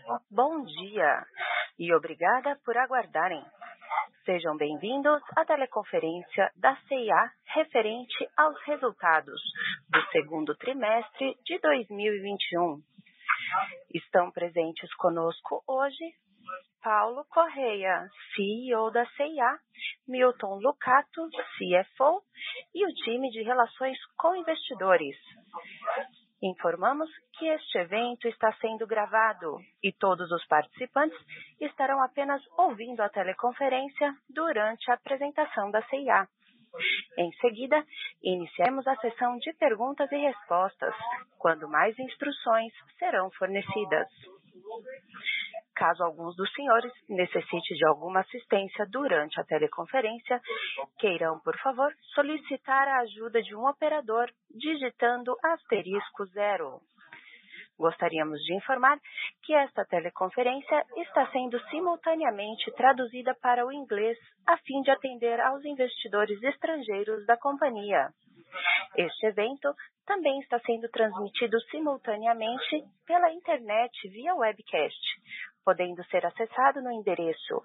Bom dia e obrigada por aguardarem. Sejam bem-vindos à teleconferência da CIA referente aos resultados do segundo trimestre de 2021. Estão presentes conosco hoje Paulo Correia, CEO da CIA, Milton Lucato, CFO, e o time de relações com investidores. Informamos que este evento está sendo gravado e todos os participantes estarão apenas ouvindo a teleconferência durante a apresentação da CIA. Em seguida, iniciaremos a sessão de perguntas e respostas, quando mais instruções serão fornecidas. Caso alguns dos senhores necessite de alguma assistência durante a teleconferência, queiram, por favor, solicitar a ajuda de um operador digitando *0. Gostaríamos de informar que esta teleconferência está sendo simultaneamente traduzida para o inglês a fim de atender aos investidores estrangeiros da companhia. Este evento também está sendo transmitido simultaneamente pela internet via webcast, podendo ser acessado no endereço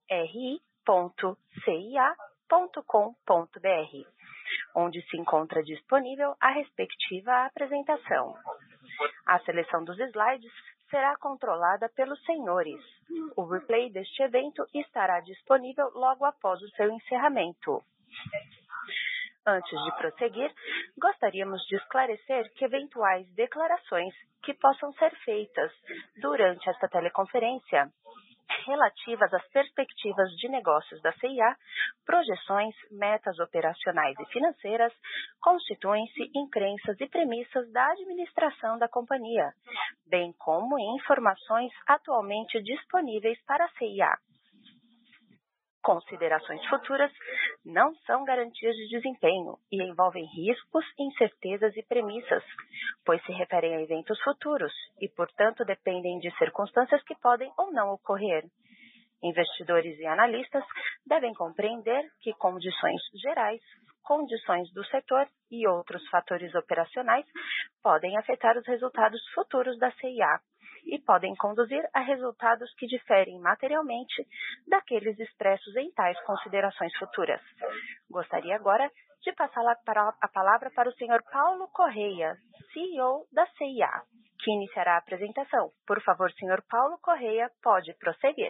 ri.cia.com.br, onde se encontra disponível a respectiva apresentação. A seleção dos slides será controlada pelos senhores. O replay deste evento estará disponível logo após o seu encerramento. Antes de prosseguir, gostaríamos de esclarecer que eventuais declarações que possam ser feitas durante esta teleconferência relativas às perspectivas de negócios da CIA, projeções, metas operacionais e financeiras, constituem-se em crenças e premissas da administração da companhia, bem como em informações atualmente disponíveis para a CIA. Considerações futuras não são garantias de desempenho e envolvem riscos, incertezas e premissas, pois se referem a eventos futuros e, portanto, dependem de circunstâncias que podem ou não ocorrer. Investidores e analistas devem compreender que condições gerais, condições do setor e outros fatores operacionais podem afetar os resultados futuros da CIA e podem conduzir a resultados que diferem materialmente daqueles expressos em tais considerações futuras. Gostaria agora de passar a palavra para o Sr. Paulo Correia, CEO da CIA, que iniciará a apresentação. Por favor, Sr. Paulo Correia, pode prosseguir.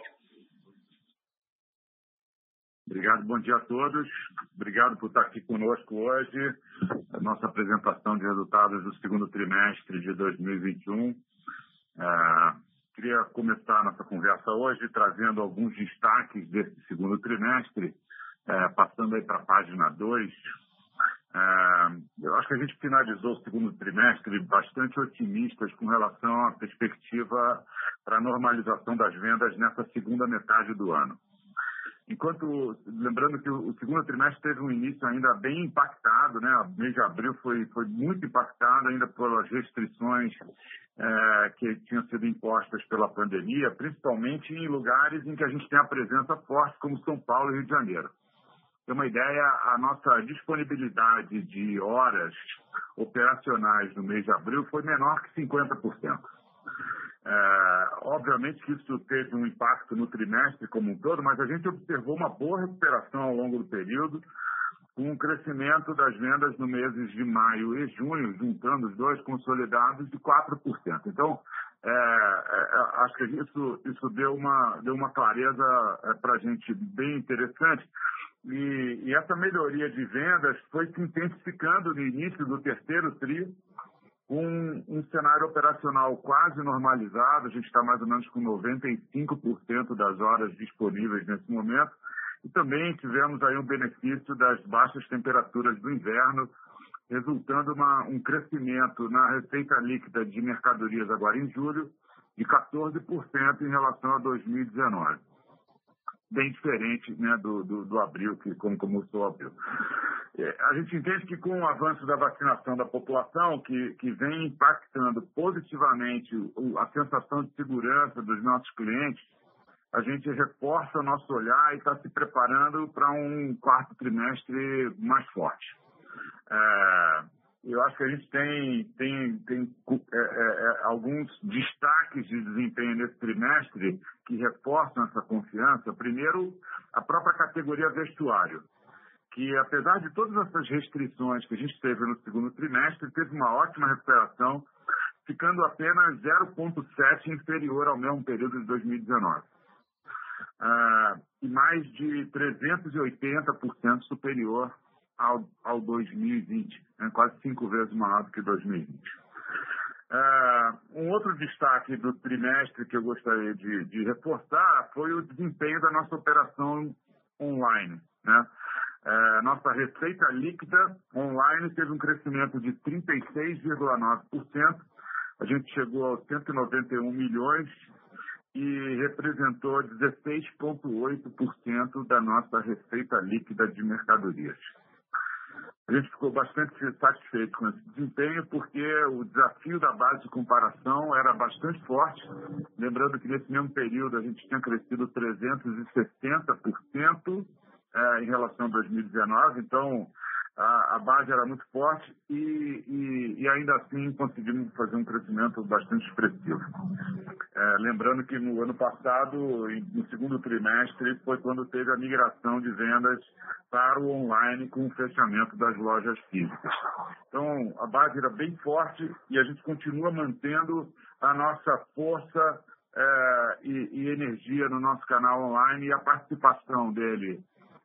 Obrigado, bom dia a todos. Obrigado por estar aqui conosco hoje, a nossa apresentação de resultados do segundo trimestre de 2021. Queria começar a nossa conversa hoje trazendo alguns destaques desse segundo trimestre, passando aí para a página 2. Eu acho que a gente finalizou o segundo trimestre bastante otimistas com relação à perspectiva para a normalização das vendas nessa segunda metade do ano. Lembrando que o segundo trimestre teve um início ainda bem impactado, né? O mês de abril foi muito impactado ainda pelas restrições que tinham sido impostas pela pandemia, principalmente em lugares em que a gente tem a presença forte, como São Paulo e Rio de Janeiro. Para ter uma ideia, a nossa disponibilidade de horas operacionais no mês de abril foi menor que 50%. Obviamente que isso teve um impacto no trimestre como um todo, mas a gente observou uma boa recuperação ao longo do período, com um crescimento das vendas no meses de maio e junho, juntando os dois consolidados, de 4%. Então, acho que isso deu uma clareza para a gente bem interessante. E essa melhoria de vendas foi se intensificando no início do terceiro tri, com um cenário operacional quase normalizado. A gente está mais ou menos com 95% das horas disponíveis nesse momento. E também tivemos aí um benefício das baixas temperaturas do inverno, resultando um crescimento na receita líquida de mercadorias agora em julho de 14% em relação a 2019. Bem diferente, né, do abril, como começou o abril. A gente entende que com o avanço da vacinação da população, que vem impactando positivamente a sensação de segurança dos nossos clientes, a gente reforça o nosso olhar e está se preparando para um quarto trimestre mais forte. eu acho que a gente tem alguns destaques de desempenho nesse trimestre que reforçam essa confiança. Primeiro, a própria categoria vestuário, que apesar de todas essas restrições que a gente teve no segundo trimestre, teve uma ótima recuperação, ficando apenas 0,7 inferior ao mesmo período de 2019. E mais de 380% superior ao 2020, né? Quase 5 vezes maior do que 2020. Um outro destaque do trimestre que eu gostaria de reforçar foi o desempenho da nossa operação online, né? Nossa receita líquida online teve um crescimento de 36,9%. A gente chegou aos 191 milhões e representou 16,8% da nossa receita líquida de mercadorias. A gente ficou bastante satisfeito com esse desempenho porque o desafio da base de comparação era bastante forte. Lembrando que nesse mesmo período a gente tinha crescido 360% em relação a 2019, então a base era muito forte e ainda assim conseguimos fazer um crescimento bastante expressivo. Lembrando que no ano passado, no segundo trimestre, foi quando teve a migração de vendas para o online com o fechamento das lojas físicas. Então, a base era bem forte e a gente continua mantendo a nossa força e energia no nosso canal online e a participação dele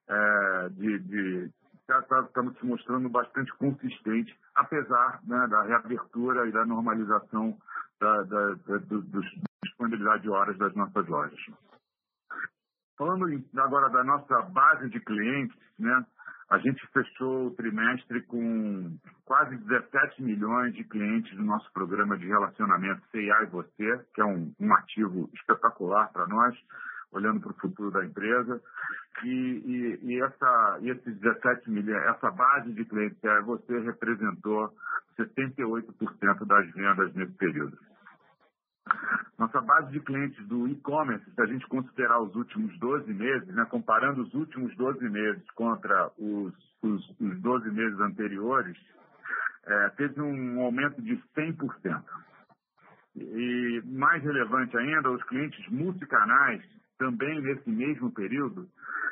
estamos se mostrando bastante consistente, apesar, né, da reabertura e da normalização da disponibilidade de horas das nossas lojas. Falando agora da nossa base de clientes, né, a gente fechou o trimestre com quase 17 milhões de clientes no nosso programa de relacionamento C&A e Você, que é um ativo espetacular para nós, olhando para o futuro da empresa. E esses 17 milhões, essa base de clientes C&A e Você representou 78% das vendas nesse período. Nossa base de clientes do e-commerce, se a gente considerar os últimos 12 meses, né, comparando os últimos 12 meses contra os 12 meses anteriores, teve um aumento de 100%. E mais relevante ainda, os clientes multicanais, também nesse mesmo período,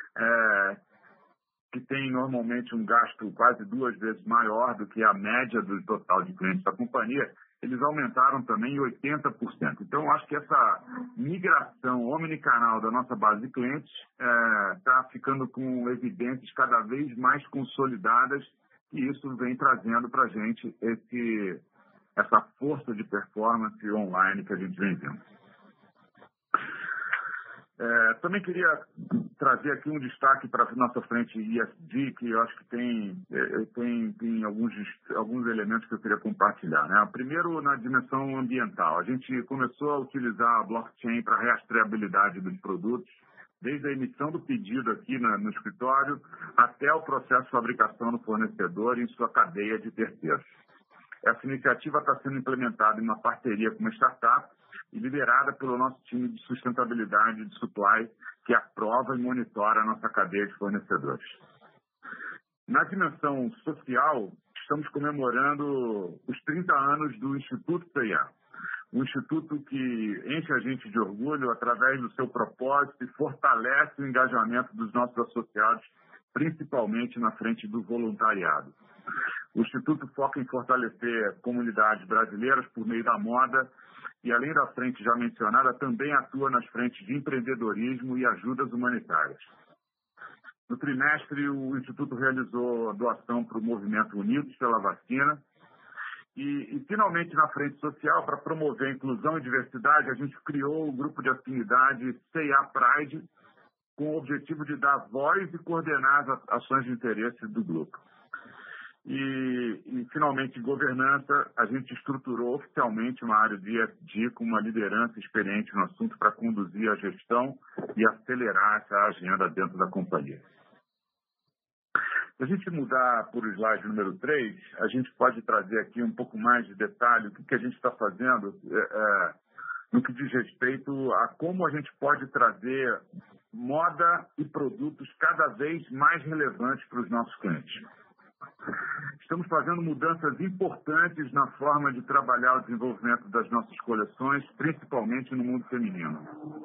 que tem normalmente um gasto quase 2 vezes maior do que a média do total de clientes da companhia, eles aumentaram também em 80%. Então, eu acho que essa migração omnicanal da nossa base de clientes está ficando com evidências cada vez mais consolidadas e isso vem trazendo para a gente essa força de performance online que a gente vem vendo. Também queria trazer aqui um destaque para a nossa frente ESG, que eu acho que tem alguns elementos que eu queria compartilhar, né? Primeiro, na dimensão ambiental. A gente começou a utilizar a blockchain para a rastreabilidade dos produtos, desde a emissão do pedido aqui no escritório até o processo de fabricação do fornecedor em sua cadeia de terceiros. Essa iniciativa está sendo implementada em uma parceria com uma startup e liderada pelo nosso time de sustentabilidade de supply, que aprova e monitora a nossa cadeia de fornecedores. Na dimensão social, estamos comemorando os 30 anos do Instituto C&A, um instituto que enche a gente de orgulho através do seu propósito e fortalece o engajamento dos nossos associados, principalmente na frente do voluntariado. O Instituto foca em fortalecer comunidades brasileiras por meio da moda e, além da frente já mencionada, também atua nas frentes de empreendedorismo e ajudas humanitárias. No trimestre, o Instituto realizou doação para o Movimento Unidos pela Vacina e, finalmente, na frente social, para promover a inclusão e diversidade, a gente criou o grupo de afinidade C&A Pride com o objetivo de dar voz e coordenar as ações de interesse do grupo. E, finalmente, em governança, a gente estruturou oficialmente uma área de ESG com uma liderança experiente no assunto para conduzir a gestão e acelerar essa agenda dentro da companhia. Se a gente mudar para o slide número 3, a gente pode trazer aqui um pouco mais de detalhe o que a gente está fazendo no que diz respeito a como a gente pode trazer moda e produtos cada vez mais relevantes para os nossos clientes. Estamos fazendo mudanças importantes na forma de trabalhar o desenvolvimento das nossas coleções, principalmente no mundo feminino.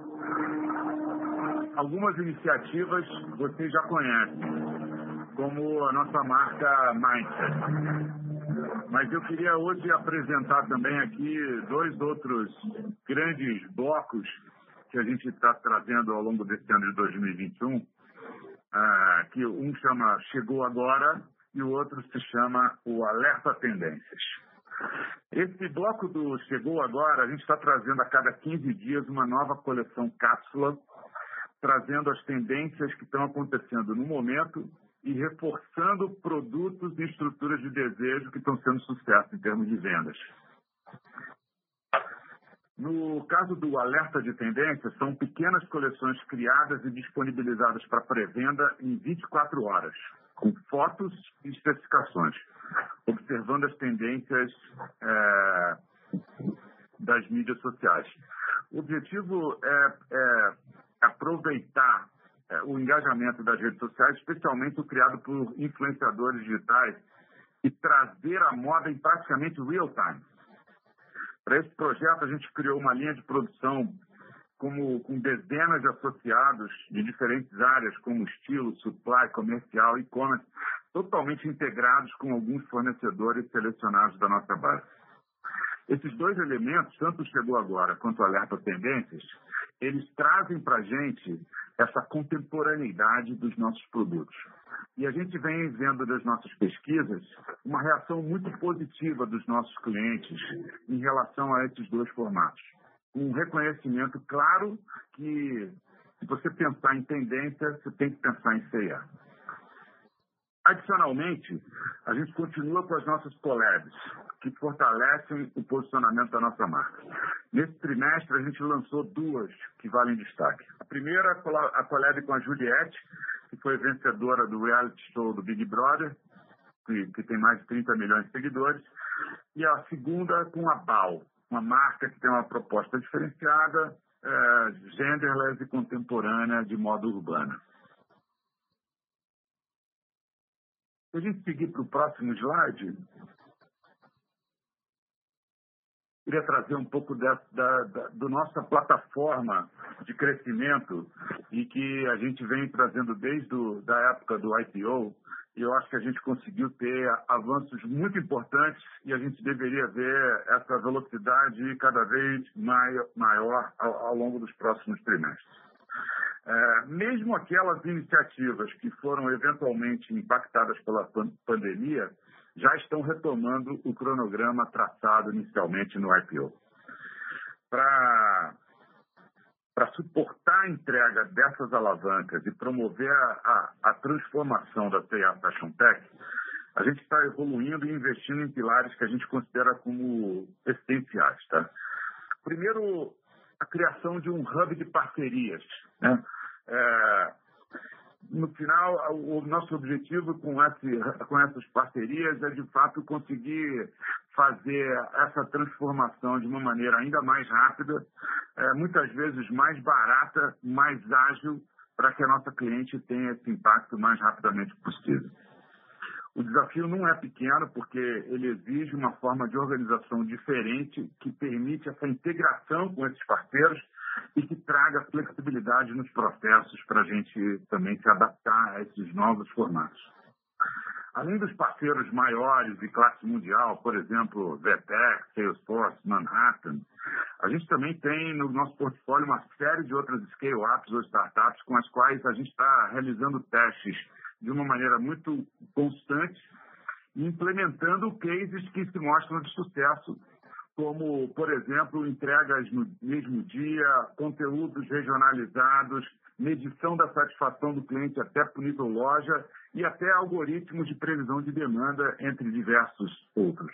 Algumas iniciativas vocês já conhecem, como a nossa marca Mindset. Mas eu queria hoje apresentar também aqui 2 outros grandes blocos que a gente está trazendo ao longo desse ano de 2021, que um chama Chegou Agora e o outro se chama o Alerta Tendências. Esse bloco do Chegou Agora, a gente está trazendo a cada 15 dias uma nova coleção cápsula, trazendo as tendências que estão acontecendo no momento e reforçando produtos e estruturas de desejo que estão sendo sucesso em termos de vendas. No caso do Alerta de Tendências, são pequenas coleções criadas e disponibilizadas para pré-venda em 24 horas, com fotos e especificações, observando as tendências das mídias sociais. O objetivo é aproveitar o engajamento das redes sociais, especialmente o criado por influenciadores digitais, e trazer a moda em praticamente real time. Para esse projeto, a gente criou uma linha de produção com dezenas de associados de diferentes áreas, como estilo, supply, comercial e e-commerce, totalmente integrados com alguns fornecedores selecionados da nossa base. Esses 2 elementos, tanto o Chegou Agora quanto o Alerta Tendências, eles trazem para a gente essa contemporaneidade dos nossos produtos. E a gente vem vendo das nossas pesquisas uma reação muito positiva dos nossos clientes em relação a esses 2 formatos. Um reconhecimento claro que, se você pensar em tendência, você tem que pensar em C&A. Adicionalmente, a gente continua com as nossas collabs, que fortalecem o posicionamento da nossa marca. Nesse trimestre, a gente lançou 2 que valem destaque. A primeira, a collab com a Juliette, que foi vencedora do reality show do Big Brother, que tem mais de 30 milhões de seguidores. E a segunda com a Bal, uma marca que tem uma proposta diferenciada, genderless e contemporânea de moda urbana. Se a gente seguir para o próximo slide, queria trazer um pouco da nossa plataforma de crescimento e que a gente vem trazendo desde a época do IPO, e eu acho que a gente conseguiu ter avanços muito importantes e a gente deveria ver essa velocidade cada vez maior ao longo dos próximos trimestres. Mesmo aquelas iniciativas que foram eventualmente impactadas pela pandemia já estão retomando o cronograma traçado inicialmente no IPO. Para suportar a entrega dessas alavancas e promover a transformação da C&A Fashion Tech, a gente está evoluindo e investindo em pilares que a gente considera como essenciais. Tá? Primeiro, a criação de um hub de parcerias, né? No final, o nosso objetivo com essas parcerias é, de fato, conseguir fazer essa transformação de uma maneira ainda mais rápida, muitas vezes mais barata, mais ágil, para que a nossa cliente tenha esse impacto o mais rapidamente possível. O desafio não é pequeno, porque ele exige uma forma de organização diferente que permite essa integração com esses parceiros e que traga flexibilidade nos processos para a gente também se adaptar a esses novos formatos. Além dos parceiros maiores de classe mundial, por exemplo, Vertex, Salesforce, Manhattan, a gente também tem no nosso portfólio uma série de outras scale-ups ou startups com as quais a gente está realizando testes de uma maneira muito constante e implementando cases que se mostram de sucesso, como, por exemplo, entregas no mesmo dia, conteúdos regionalizados, medição da satisfação do cliente até por nível loja e até algoritmos de previsão de demanda, entre diversos outros.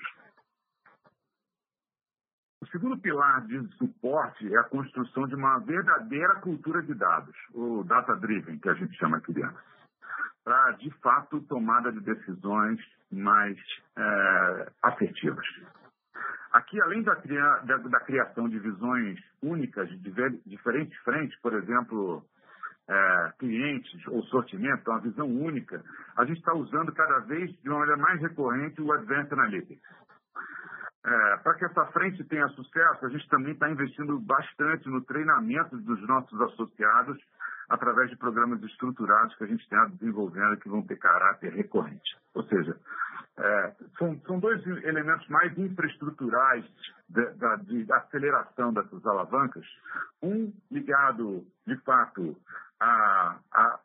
O segundo pilar de suporte é a construção de uma verdadeira cultura de dados, o data-driven, que a gente chama aqui dentro, para, de fato, tomada de decisões mais assertivas. Aqui, além da criação de visões únicas de diferentes frentes, por exemplo, clientes ou sortimento, uma visão única, a gente está usando cada vez de uma maneira mais recorrente o Advanced Analytics. Para que essa frente tenha sucesso, a gente também está investindo bastante no treinamento dos nossos associados através de programas estruturados que a gente está desenvolvendo que vão ter caráter recorrente. Ou seja, são dois elementos mais infraestruturais de aceleração dessas alavancas. Um ligado, de fato, a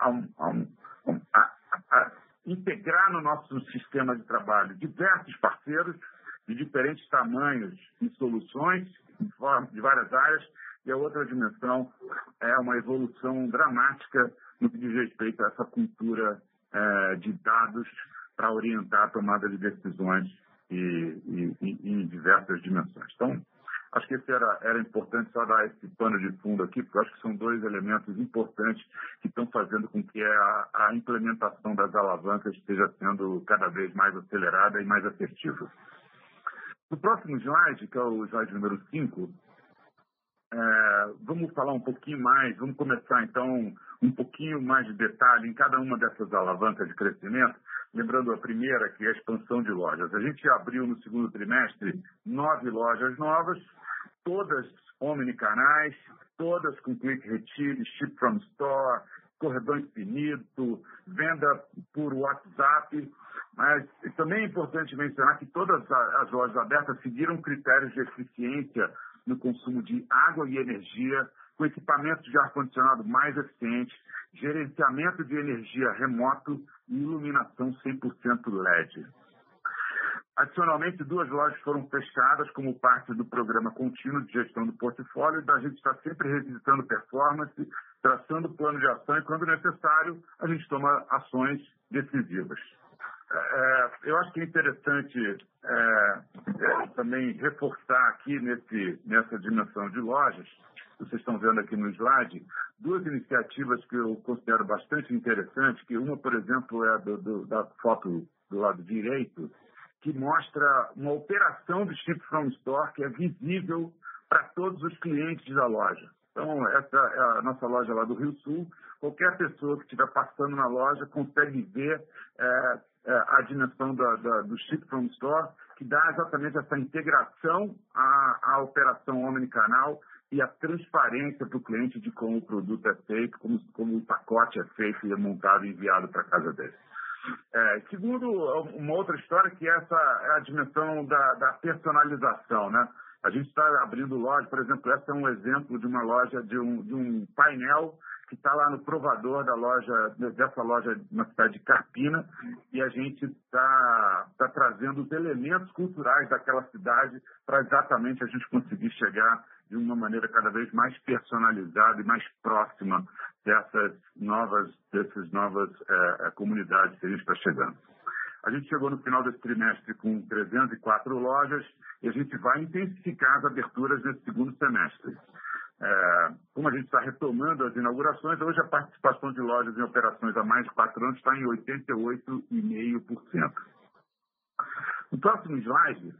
integrar no nosso sistema de trabalho diversos parceiros de diferentes tamanhos e soluções de várias áreas, e a outra dimensão é uma evolução dramática no que diz respeito a essa cultura de dados para orientar a tomada de decisões em diversas dimensões. Então, acho que era importante só dar esse pano de fundo aqui, porque eu acho que são dois elementos importantes que estão fazendo com que a implementação das alavancas esteja sendo cada vez mais acelerada e mais assertiva. No próximo slide, que é o slide número 5, vamos falar um pouquinho mais, vamos começar então um pouquinho mais de detalhe em cada uma dessas alavancas de crescimento, lembrando a primeira, que é a expansão de lojas. A gente abriu no segundo trimestre 9 lojas novas, todas omnicanais, todas com Quick Retire, Ship from Store, corredor infinito, venda por WhatsApp. Mas também é importante mencionar que todas as lojas abertas seguiram critérios de eficiência no consumo de água e energia, com equipamentos de ar-condicionado mais eficientes, gerenciamento de energia remoto e iluminação 100% LED. Adicionalmente, 2 lojas foram fechadas como parte do programa contínuo de gestão do portfólio, da gente está sempre revisitando performance, traçando plano de ação e, quando necessário, a gente toma ações decisivas. Eu acho que é interessante também reforçar aqui nessa dimensão de lojas, vocês estão vendo aqui no slide, 2 iniciativas que eu considero bastante interessantes, que uma, por exemplo, é da foto do lado direito, que mostra uma operação do Ship from Store que é visível para todos os clientes da loja. Então, essa é a nossa loja lá do Rio Sul. Qualquer pessoa que estiver passando na loja consegue ver a dimensão do Ship from Store, que dá exatamente essa integração à operação omnicanal e a transparência para o cliente de como o produto é feito, como o pacote é feito e é montado e enviado para a casa dele. Segundo, uma outra história, que essa é a dimensão da personalização, né? A gente está abrindo loja, por exemplo, essa é um exemplo de uma loja, de um painel que está lá no provador dessa loja na cidade de Carpina, e a gente está trazendo os elementos culturais daquela cidade para exatamente a gente conseguir chegar de uma maneira cada vez mais personalizada e mais próxima dessas novas comunidades que a gente está chegando. A gente chegou no final desse trimestre com 304 lojas e a gente vai intensificar as aberturas nesse segundo semestre. Como a gente está retomando as inaugurações, hoje a participação de lojas em operações há mais de 4 anos está em 88,5%. No próximo slide,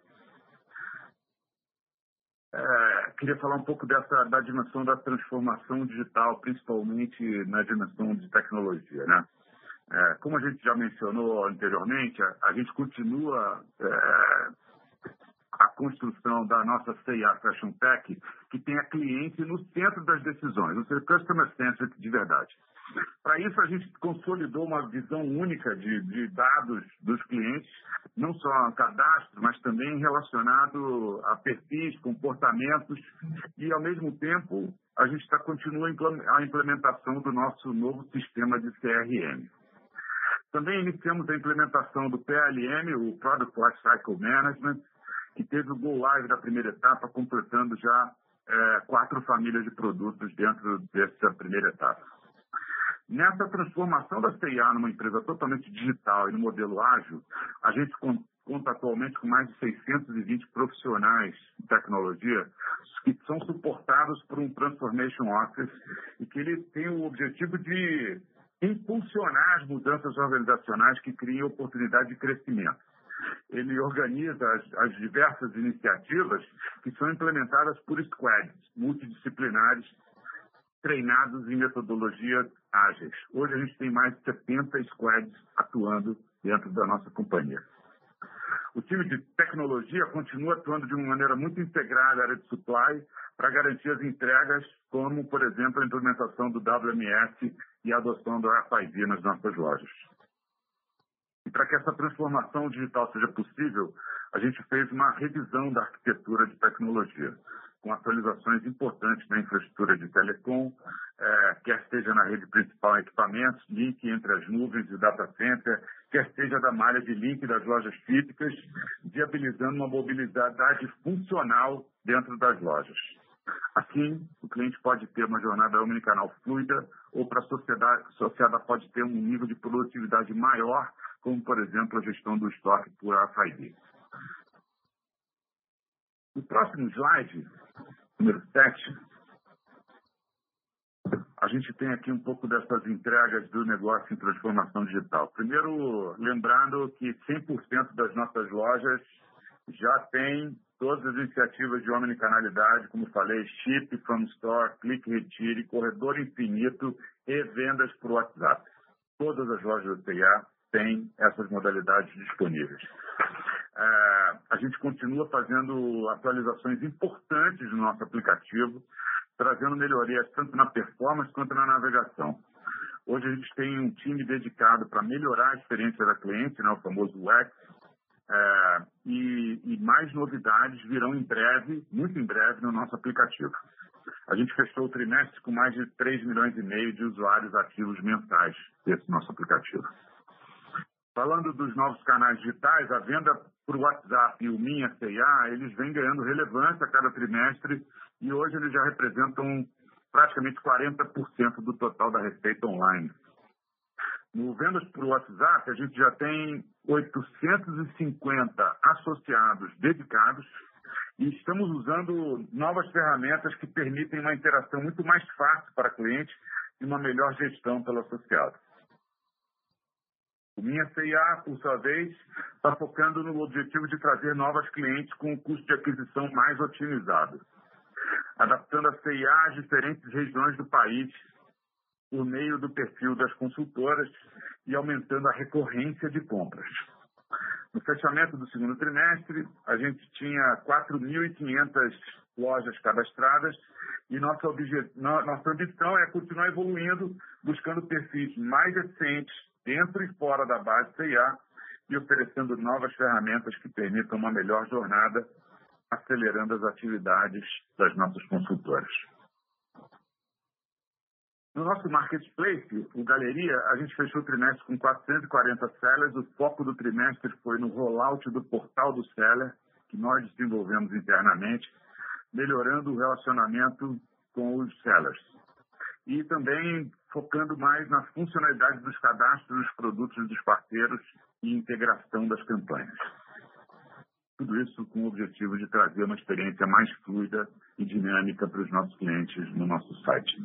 queria falar um pouco da dimensão da transformação digital, principalmente na dimensão de tecnologia, né? Como a gente já mencionou anteriormente, a gente continua a construção da nossa C&A Fashion Tech, que tem a cliente no centro das decisões, ou seja, customer centric de verdade. Para isso, a gente consolidou uma visão única de dados dos clientes, não só a cadastro, mas também relacionado a perfis, comportamentos, e, ao mesmo tempo, a gente continua a implementação do nosso novo sistema de CRM. Também iniciamos a implementação do PLM, o Product Lifecycle Management, que teve o Go Live da primeira etapa, completando já 4 famílias de produtos dentro dessa primeira etapa. Nessa transformação da C&A numa empresa totalmente digital e no modelo ágil, a gente conta atualmente com mais de 620 profissionais de tecnologia que são suportados por um Transformation Office e que ele tem o objetivo de impulsionar as mudanças organizacionais que criem oportunidade de crescimento. Ele organiza as diversas iniciativas que são implementadas por squads multidisciplinares treinados em metodologias ágeis. Hoje a gente tem mais de 70 squads atuando dentro da nossa companhia. O time de tecnologia continua atuando de uma maneira muito integrada na área de supply para garantir as entregas, como, por exemplo, a implementação do WMS e a adoção do RFID nas nossas lojas. E para que essa transformação digital seja possível, a gente fez uma revisão da arquitetura de tecnologia, com atualizações importantes na infraestrutura de telecom, quer seja na rede principal em equipamentos, link entre as nuvens e o data center, quer seja da malha de link das lojas físicas, viabilizando uma mobilidade funcional dentro das lojas. Assim, o cliente pode ter uma jornada omnicanal fluida ou para a sociedade pode ter um nível de produtividade maior, como, por exemplo, a gestão do estoque por RFID. No próximo slide, número 7, a gente tem aqui um pouco dessas entregas do negócio em transformação digital. Primeiro, lembrando que 100% das nossas lojas já têm todas as iniciativas de omnicanalidade, como falei, Ship from Store, Click Retire, Corredor Infinito e vendas por WhatsApp. Todas as lojas da C&A têm essas modalidades disponíveis. A gente continua fazendo atualizações importantes no nosso aplicativo, trazendo melhorias tanto na performance quanto na navegação. Hoje a gente tem um time dedicado para melhorar a experiência da cliente, né, o famoso UX, e mais novidades virão em breve, muito em breve, no nosso aplicativo. A gente fechou o trimestre com mais de 3,5 milhões de usuários ativos mensais desse nosso aplicativo. Falando dos novos canais digitais, a venda por WhatsApp e o Minha C&A, eles vêm ganhando relevância a cada trimestre e hoje eles já representam praticamente 40% do total da receita online. No vendas por WhatsApp, a gente já tem 850 associados dedicados e estamos usando novas ferramentas que permitem uma interação muito mais fácil para o cliente e uma melhor gestão pelo associado. O Minha C&A, por sua vez, está focando no objetivo de trazer novos clientes com um custo de aquisição mais otimizado, adaptando a C&A às diferentes regiões do país por meio do perfil das consultoras e aumentando a recorrência de compras. No fechamento do segundo trimestre, a gente tinha 4.500 lojas cadastradas e nossa ambição é continuar evoluindo, buscando perfis mais eficientes dentro e fora da base C&A e oferecendo novas ferramentas que permitam uma melhor jornada, acelerando as atividades das nossas consultoras. No nosso marketplace, o Galeria, a gente fechou o trimestre com 440 sellers. O foco do trimestre foi no rollout do portal do seller, que nós desenvolvemos internamente, melhorando o relacionamento com os sellers. E também focando mais na funcionalidade dos cadastros dos produtos dos parceiros e integração das campanhas. Tudo isso com o objetivo de trazer uma experiência mais fluida e dinâmica para os nossos clientes no nosso site.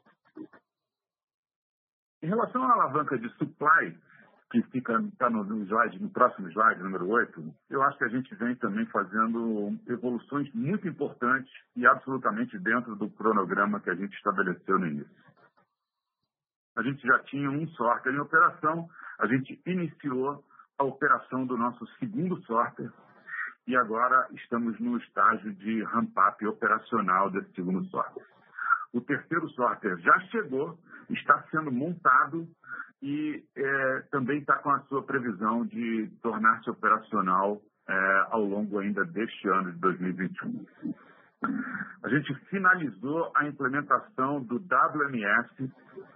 Em relação à alavanca de supply, que está no próximo slide, número 8, eu acho que a gente vem também fazendo evoluções muito importantes e absolutamente dentro do cronograma que a gente estabeleceu no início. A gente já tinha um sorter em operação, a gente iniciou a operação do nosso segundo sorter e agora estamos no estágio de ramp-up operacional desse segundo sorter. O terceiro sorter já chegou, está sendo montado e também está com a sua previsão de tornar-se operacional ao longo ainda deste ano de 2021. A gente finalizou a implementação do WMS,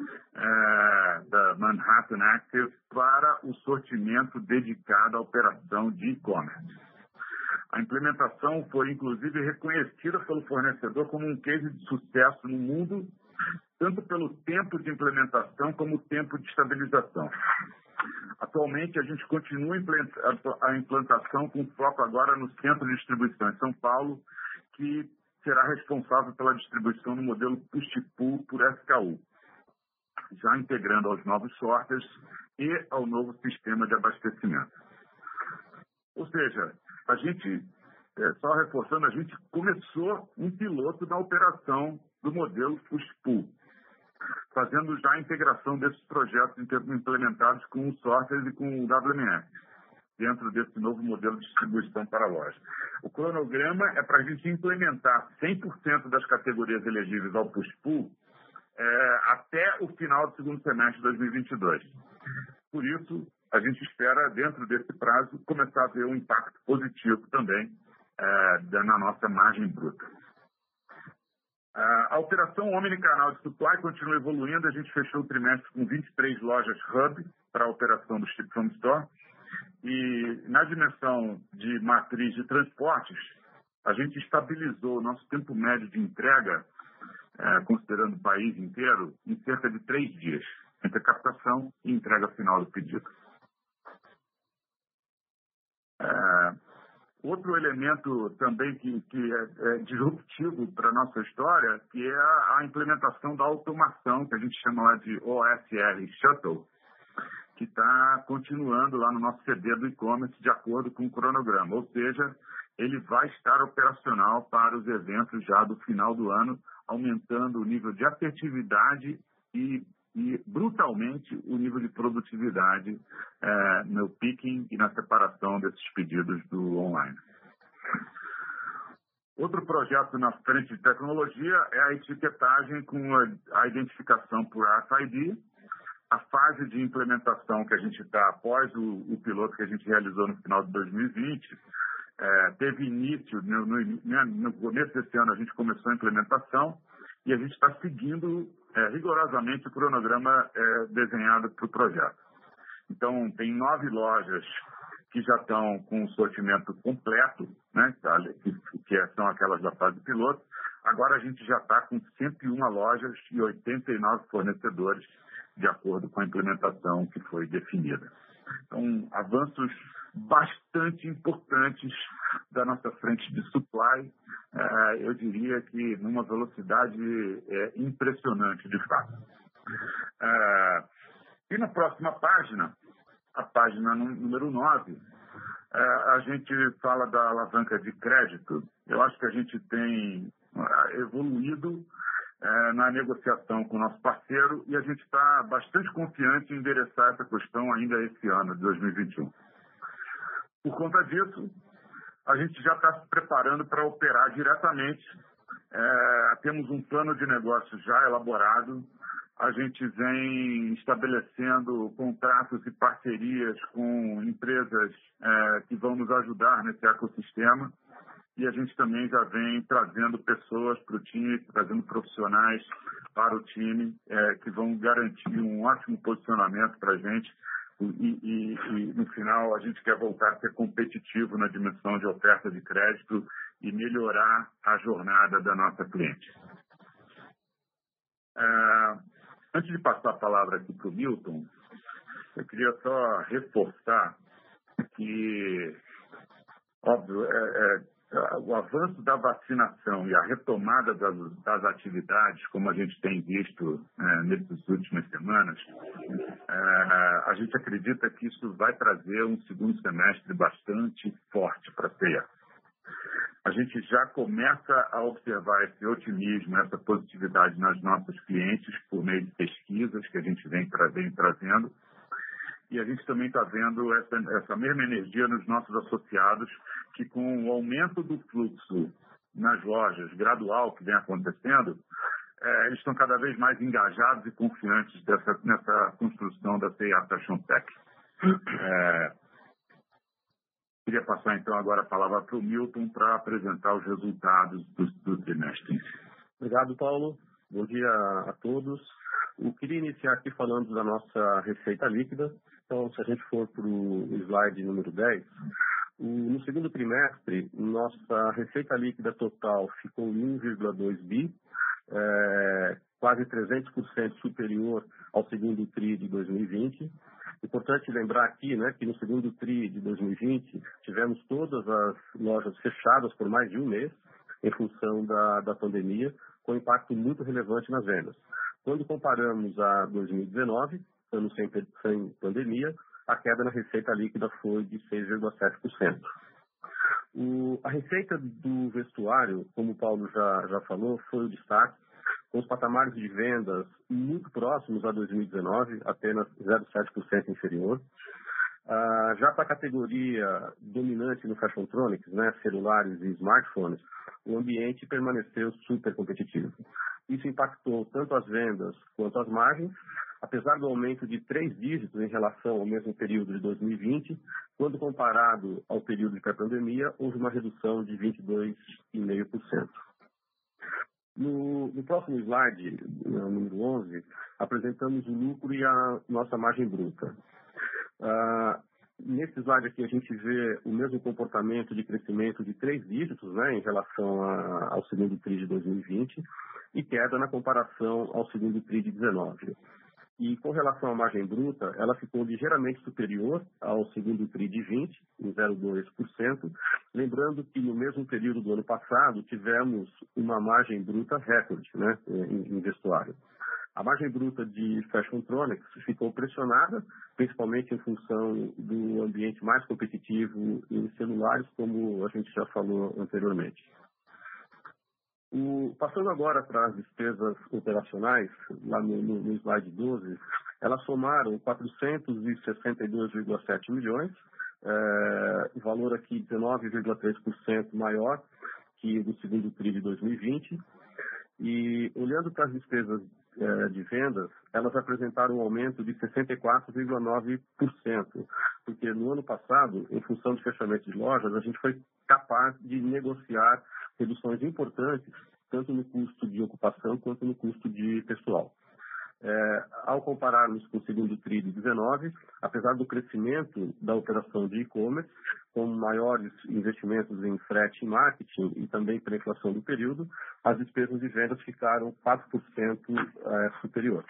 da Manhattan Active, para o sortimento dedicado à operação de e-commerce. A implementação foi, inclusive, reconhecida pelo fornecedor como um case de sucesso no mundo, tanto pelo tempo de implementação como o tempo de estabilização. Atualmente, a gente continua a implantação com foco agora no centro de distribuição em São Paulo, que será responsável pela distribuição no modelo push-pull por SKU, já integrando aos novos sorters e ao novo sistema de abastecimento. Ou seja, a gente, só reforçando, a gente começou um piloto da operação do modelo push-pull. fazendo já a integração desses projetos implementados com o Sorters e com o WMS, dentro desse novo modelo de distribuição para a loja. O cronograma é para a gente implementar 100% das categorias elegíveis ao push-pull até o final do segundo semestre de 2022. Por isso, a gente espera, dentro desse prazo, começar a ver um impacto positivo também na nossa margem bruta. A operação Omnicanal de Supply continua evoluindo. A gente fechou o trimestre com 23 lojas Hub para a operação do Ship from Store. E na dimensão de matriz de transportes, a gente estabilizou o nosso tempo médio de entrega, considerando o país inteiro, em cerca de 3 dias, entre a captação e entrega final do pedido. Outro elemento também que é disruptivo para a nossa história, que é a implementação da automação, que a gente chama lá de OSR Shuttle, que está continuando lá no nosso CD do e-commerce de acordo com o cronograma. Ou seja, ele vai estar operacional para os eventos já do final do ano, aumentando o nível de assertividade e brutalmente o nível de produtividade no picking e na separação desses pedidos do online. Outro projeto na frente de tecnologia é a etiquetagem com a identificação por RFID. A fase de implementação que a gente está após o piloto que a gente realizou no final de 2020, teve início, no começo desse ano a gente começou a implementação e a gente está seguindo rigorosamente o cronograma desenhado para o projeto. Então, tem 9 lojas que já estão com o sortimento completo, né, que são aquelas da fase piloto. Agora a gente já está com 101 lojas e 89 fornecedores, de acordo com a implementação que foi definida. Então, avanços bastante importantes da nossa frente de supply, eu diria que numa velocidade impressionante, de fato. E na próxima página, a página número 9, a gente fala da alavanca de crédito. Eu acho que a gente tem evoluído na negociação com o nosso parceiro e a gente está bastante confiante em endereçar essa questão ainda esse ano, de 2021. Por conta disso, a gente já está se preparando para operar diretamente. Temos um plano de negócio já elaborado. A gente vem estabelecendo contratos e parcerias com empresas que vão nos ajudar nesse ecossistema. E a gente também já vem trazendo pessoas para o time, trazendo profissionais para o time, que vão garantir um ótimo posicionamento para a gente. E, no final, a gente quer voltar a ser competitivo na dimensão de oferta de crédito e melhorar a jornada da nossa cliente. Antes de passar a palavra aqui para o Milton, eu queria só reforçar que, óbvio, o avanço da vacinação e a retomada das atividades, como a gente tem visto nessas últimas semanas, a gente acredita que isso vai trazer um segundo semestre bastante forte para a C&A. A gente já começa a observar esse otimismo, essa positividade nas nossas clientes por meio de pesquisas que a gente vem trazendo. E a gente também está vendo essa mesma energia nos nossos associados, que com o aumento do fluxo nas lojas gradual que vem acontecendo, eles estão cada vez mais engajados e confiantes nessa construção da C&A Fashion Tech. Queria passar, então, agora a palavra para o Milton para apresentar os resultados do trimestre. Obrigado, Paulo. Bom dia a todos. Eu queria iniciar aqui falando da nossa receita líquida. Então, se a gente for para o slide número 10, no segundo trimestre, nossa receita líquida total ficou em 1,2 bi, quase 300% superior ao segundo TRI de 2020. Importante lembrar aqui, né, que no segundo TRI de 2020 tivemos todas as lojas fechadas por mais de um mês em função da pandemia, com impacto muito relevante nas vendas. Quando comparamos a 2019, ano sem pandemia, a queda na receita líquida foi de 6,7%. A receita do vestuário, como o Paulo já falou, foi o destaque, com os patamares de vendas muito próximos a 2019, apenas 0,7% inferior. Já para a categoria dominante no Fashiontronics, né, celulares e smartphones, o ambiente permaneceu super competitivo. Isso impactou tanto as vendas quanto as margens, apesar do aumento de 3 dígitos em relação ao mesmo período de 2020, quando comparado ao período de pré-pandemia, houve uma redução de 22,5%. No próximo slide, número 11, apresentamos o lucro e a nossa margem bruta. Nesse slide aqui a gente vê o mesmo comportamento de crescimento de 3 dígitos, né, em relação ao segundo TRI de 2020 e queda na comparação ao segundo TRI de 2019. E com relação à margem bruta, ela ficou ligeiramente superior ao segundo TRI de 20, em 0,2%, lembrando que no mesmo período do ano passado tivemos uma margem bruta recorde, né, em vestuário. A margem bruta de Fashiontronics ficou pressionada, principalmente em função do ambiente mais competitivo em celulares, como a gente já falou anteriormente. Passando agora para as despesas operacionais, lá no slide 12, elas somaram 462,7 milhões, valor aqui 19,3% maior que do segundo TRI de 2020. E olhando para as despesas de vendas, elas apresentaram um aumento de 64,9%, porque no ano passado, em função do fechamento de lojas, a gente foi capaz de negociar reduções importantes, tanto no custo de ocupação quanto no custo de pessoal. Ao compararmos com o segundo TRI de 19, apesar do crescimento da operação de e-commerce, com maiores investimentos em frete e marketing e também pela inflação do período, as despesas de vendas ficaram 4% superior.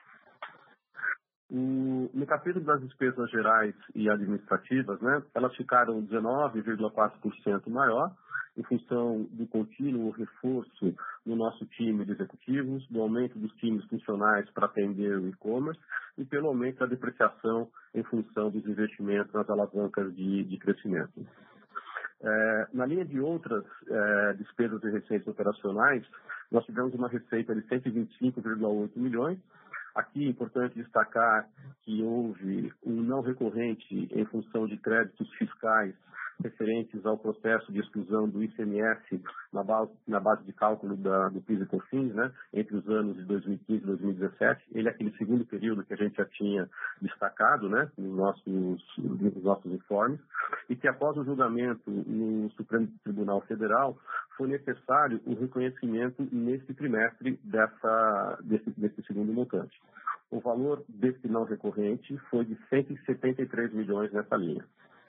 No capítulo das despesas gerais e administrativas, né, elas ficaram 19,4% maior, em função do contínuo reforço no nosso time de executivos, do aumento dos times funcionais para atender o e-commerce e pelo aumento da depreciação em função dos investimentos nas alavancas de crescimento. Na linha de outras despesas e receitas operacionais, nós tivemos uma receita de 125,8 milhões. Aqui é importante destacar que houve um não recorrente em função de créditos fiscais referentes ao processo de exclusão do ICMS na base de cálculo do PIS e COFINS, né, entre os anos de 2015 e 2017. Ele é aquele segundo período que a gente já tinha destacado, né, nos nossos informes, e que após o julgamento no Supremo Tribunal Federal foi necessário o reconhecimento neste trimestre desse segundo montante. O valor desse não recorrente foi de 173 milhões nessa linha.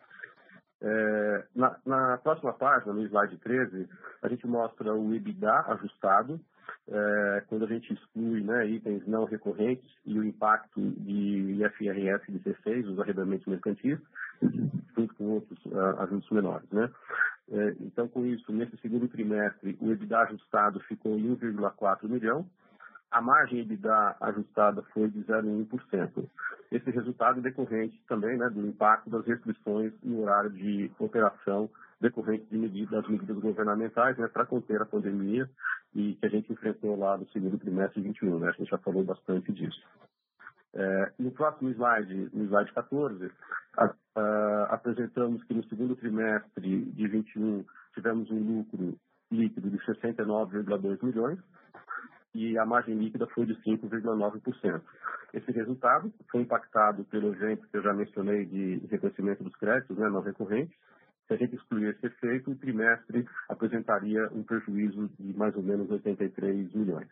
Na próxima página, no slide 13, a gente mostra o EBITDA ajustado, quando a gente exclui, né, itens não recorrentes e o impacto de IFRS 16, os arrendamentos mercantis, junto com outros ajustes menores, né? Então, com isso, nesse segundo trimestre, o EBITDA ajustado ficou em 1,4 milhão. A margem EBITDA ajustada foi de 0,1%. Esse resultado é decorrente também, né, do impacto das restrições no horário de operação decorrente das medidas governamentais, né, para conter a pandemia e que a gente enfrentou lá no segundo trimestre de 2021. Né? A gente já falou bastante disso. No próximo slide, no slide 14, apresentamos que no segundo trimestre de 2021 tivemos um lucro líquido de 69,2 milhões e a margem líquida foi de 5,9%. Esse resultado foi impactado pelo evento que eu já mencionei de reconhecimento dos créditos, né, não recorrentes. Se a gente excluir esse efeito, o trimestre apresentaria um prejuízo de mais ou menos 83 milhões.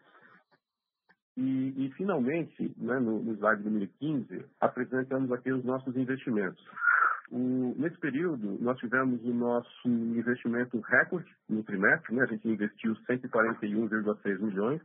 E finalmente, né, no slide número 15, apresentamos aqui os nossos investimentos. Nesse período, nós tivemos o nosso investimento recorde no trimestre, né? A gente investiu 141,6 milhões,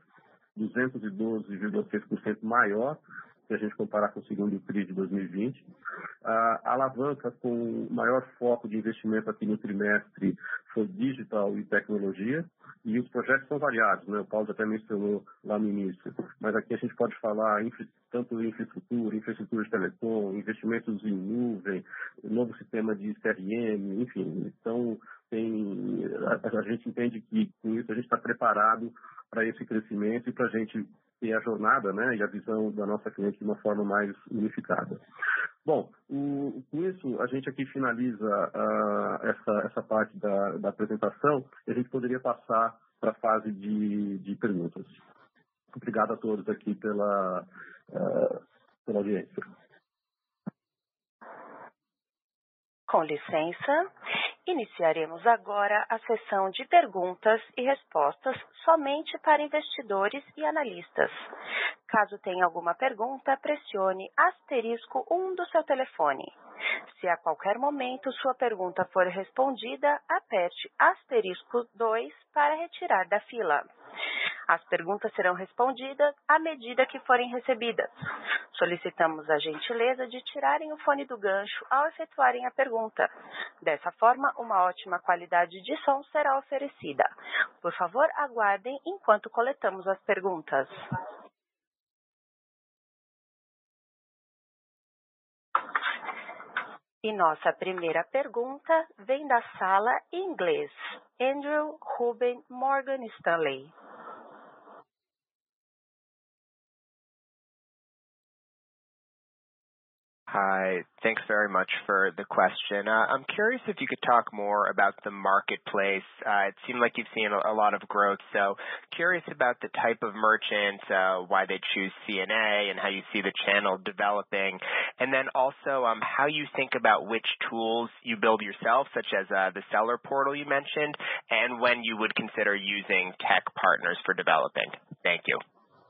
212,6% maior se a gente comparar com o segundo TRI de 2020. A alavanca com maior foco de investimento aqui no trimestre foi digital e tecnologia, e os projetos são variados, né? O Paulo até mencionou lá no início, mas aqui a gente pode falar tanto em infraestrutura de telecom, investimentos em nuvem, novo sistema de CRM, enfim. Então, a gente entende que com isso a gente está preparado para esse crescimento e para a gente ter a jornada, né, e a visão da nossa cliente de uma forma mais unificada. Bom, com isso, a gente aqui finaliza essa parte da apresentação e a gente poderia passar para a fase de perguntas. Obrigado a todos aqui pela audiência. Com licença, iniciaremos agora a sessão de perguntas e respostas somente para investidores e analistas. Caso tenha alguma pergunta, pressione *1 do seu telefone. Se a qualquer momento sua pergunta for respondida, aperte *2 para retirar da fila. As perguntas serão respondidas à medida que forem recebidas. Solicitamos a gentileza de tirarem o fone do gancho ao efetuarem a pergunta. Dessa forma, uma ótima qualidade de som será oferecida. Por favor, aguardem enquanto coletamos as perguntas. E nossa primeira pergunta vem da sala em inglês. Andrew Ruben, Morgan Stanley. Hi, thanks very much for the question. I'm curious if you could talk more about the marketplace. It seemed like you've seen a lot of growth, so curious about the type of merchants, why they choose CNA, and how you see the channel developing. And then also how you think about which tools you build yourself, such as the seller portal you mentioned, and when you would consider using tech partners for developing. Thank you.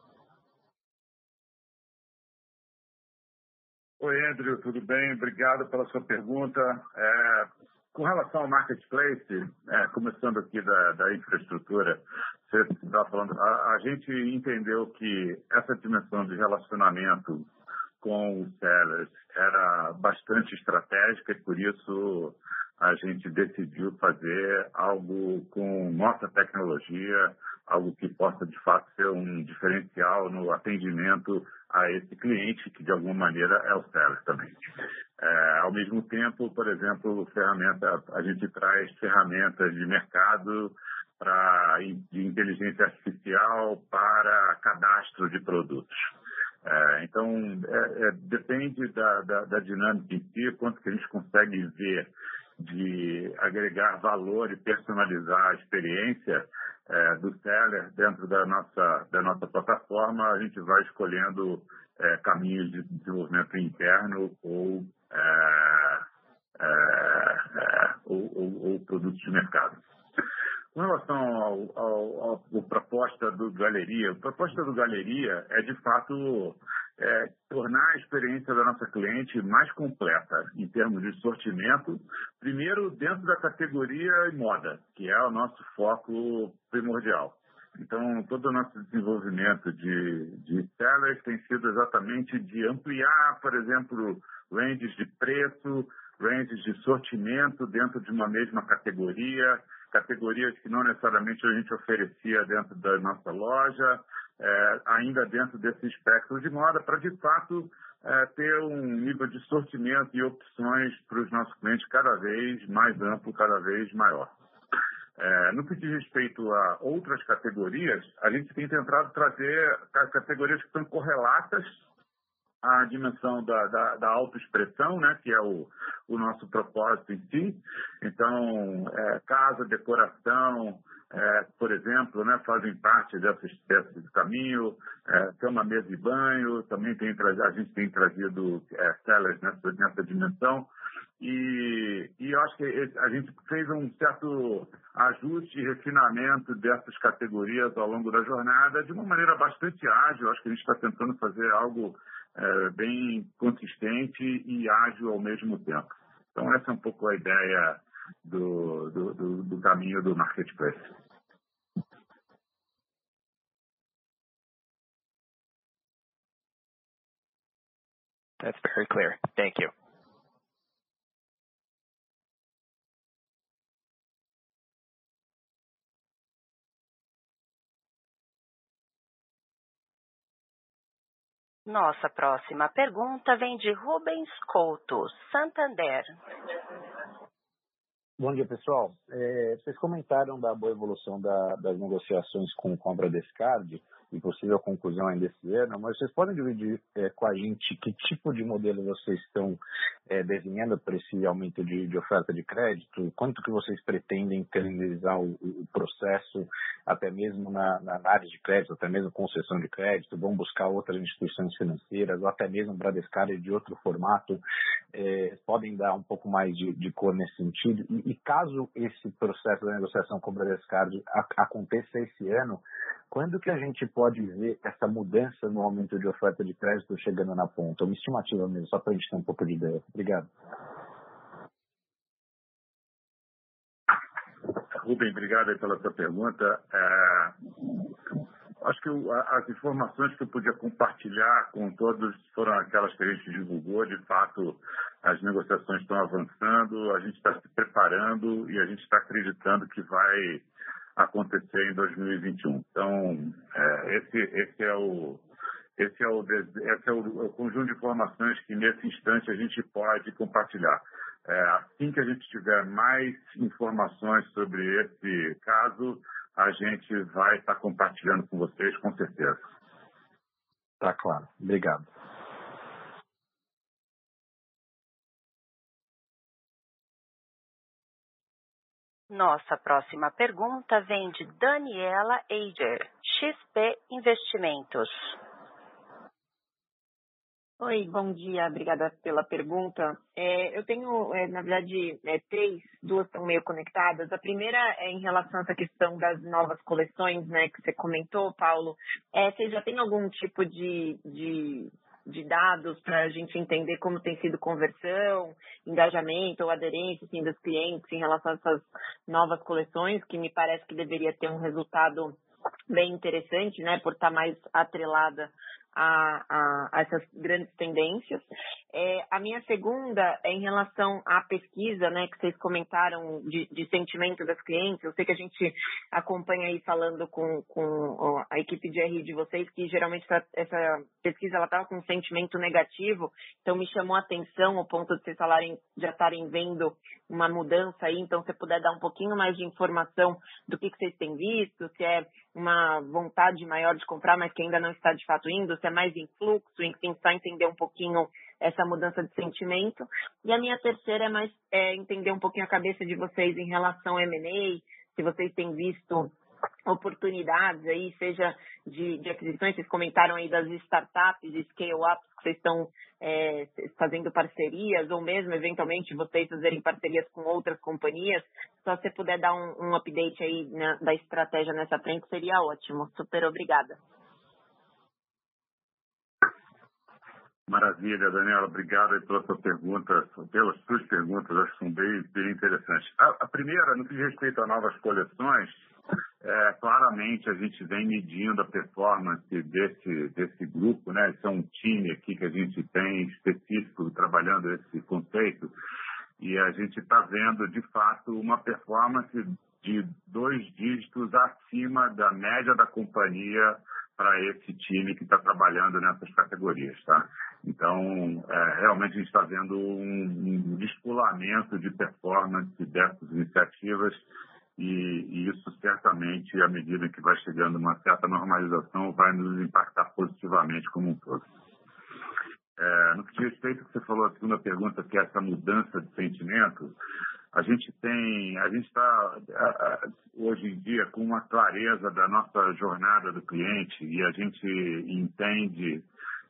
Oi, Andrew, tudo bem? Obrigado pela sua pergunta. Com relação ao marketplace, começando aqui da infraestrutura, você estava falando, a gente entendeu que essa dimensão de relacionamento com os sellers era bastante estratégica e por isso a gente decidiu fazer algo com nossa tecnologia, algo que possa de fato ser um diferencial no atendimento a esse cliente, que de alguma maneira é o seller também. Ao mesmo tempo, por exemplo, a gente traz ferramentas de mercado de inteligência artificial para cadastro de produtos. Então, depende da dinâmica em si, quanto que a gente consegue ver de agregar valor e personalizar a experiência do seller dentro da nossa plataforma, a gente vai escolhendo caminhos de desenvolvimento interno ou produtos de mercado. Com relação à proposta do Galeria, a proposta do Galeria é, de fato, tornar a experiência da nossa cliente mais completa em termos de sortimento, primeiro dentro da categoria moda, que é o nosso foco primordial. Então, todo o nosso desenvolvimento de sellers tem sido exatamente de ampliar, por exemplo, ranges de preço, ranges de sortimento dentro de uma mesma categorias que não necessariamente a gente oferecia dentro da nossa loja, ainda dentro desse espectro de moda, para, de fato, ter um nível de sortimento e opções para os nossos clientes cada vez mais amplo, cada vez maior. No que diz respeito a outras categorias, a gente tem tentado trazer categorias que estão correlatas à dimensão da autoexpressão, né, que é o nosso propósito em si. Então, casa, decoração, por exemplo, né, fazem parte desse caminho, cama, mesa e banho, também a gente tem trazido sellers nessa dimensão. E eu acho que a gente fez um certo ajuste e refinamento dessas categorias ao longo da jornada de uma maneira bastante ágil. Acho que a gente está tentando fazer algo bem consistente e ágil ao mesmo tempo. Então, essa é um pouco a ideia do caminho do marketplace. That's very clear. Thank you. Nossa próxima pergunta vem de Rubens Couto, Santander. Bom dia, pessoal. Vocês comentaram da boa evolução das negociações com a Bradescard. e possível conclusão ainda esse ano, mas vocês podem dividir com a gente que tipo de modelo vocês estão desenhando para esse aumento de oferta de crédito? Quanto que vocês pretendem canalizar o processo, até mesmo na área de crédito, até mesmo concessão de crédito? Vão buscar outras instituições financeiras, ou até mesmo Bradescar de outro formato? Podem dar um pouco mais de cor nesse sentido? E caso esse processo da negociação com o Bradescar aconteça esse ano, quando que a gente pode ver essa mudança no aumento de oferta de crédito chegando na ponta? Uma estimativa mesmo, só para a gente ter um pouco de ideia. Obrigado. Rubem, obrigado aí pela sua pergunta. Acho que as informações que eu podia compartilhar com todos foram aquelas que a gente divulgou. De fato, as negociações estão avançando, a gente está se preparando e a gente está acreditando que vai acontecer em 2021. Então, esse é o conjunto de informações que, nesse instante, a gente pode compartilhar. Assim que a gente tiver mais informações sobre esse caso, a gente vai estar compartilhando com vocês, com certeza. Tá claro. Obrigado. Nossa próxima pergunta vem de Daniela Eiger, XP Investimentos. Oi, bom dia, obrigada pela pergunta. Eu tenho, na verdade, duas estão meio conectadas. A primeira é em relação a essa questão das novas coleções, né, que você comentou, Paulo. Você já tem algum tipo de dados para a gente entender como tem sido conversão, engajamento ou aderência assim, dos clientes em relação a essas novas coleções, que me parece que deveria ter um resultado bem interessante, né, por estar mais atrelada a essas grandes tendências. A minha segunda é em relação à pesquisa, né, que vocês comentaram de sentimento das clientes. Eu sei que a gente acompanha aí falando com a equipe de RI de vocês, que geralmente essa pesquisa ela estava com um sentimento negativo, então me chamou a atenção o ponto de vocês já estarem vendo uma mudança aí. Então, se puder dar um pouquinho mais de informação do que vocês têm visto, se é uma vontade maior de comprar, mas que ainda não está de fato indo, se é mais influxo, enfim, só entender um pouquinho essa mudança de sentimento. E a minha terceira é mais entender um pouquinho a cabeça de vocês em relação ao M&A, se vocês têm visto oportunidades aí, seja de aquisições, vocês comentaram aí das startups e scale-ups que vocês estão fazendo parcerias, ou mesmo, eventualmente, vocês fazerem parcerias com outras companhias. Só se você puder dar um update aí, né, da estratégia nessa frente, seria ótimo. Super obrigada. Maravilha, Daniela, obrigado pela sua pergunta, pelas suas perguntas, acho que são bem interessantes. A primeira, no que diz respeito a novas coleções, claramente a gente vem medindo a performance desse grupo, né? Isso é um time aqui que a gente tem específico trabalhando esse conceito, e a gente está vendo, de fato, uma performance de 2 dígitos acima da média da companhia para esse time que está trabalhando nessas categorias, tá? Então, realmente a gente está vendo um descolamento de performance dessas iniciativas e isso certamente, à medida que vai chegando uma certa normalização, vai nos impactar positivamente como um todo. No que diz respeito ao que você falou, a segunda pergunta, que é essa mudança de sentimento, a gente está hoje em dia com uma clareza da nossa jornada do cliente e a gente entende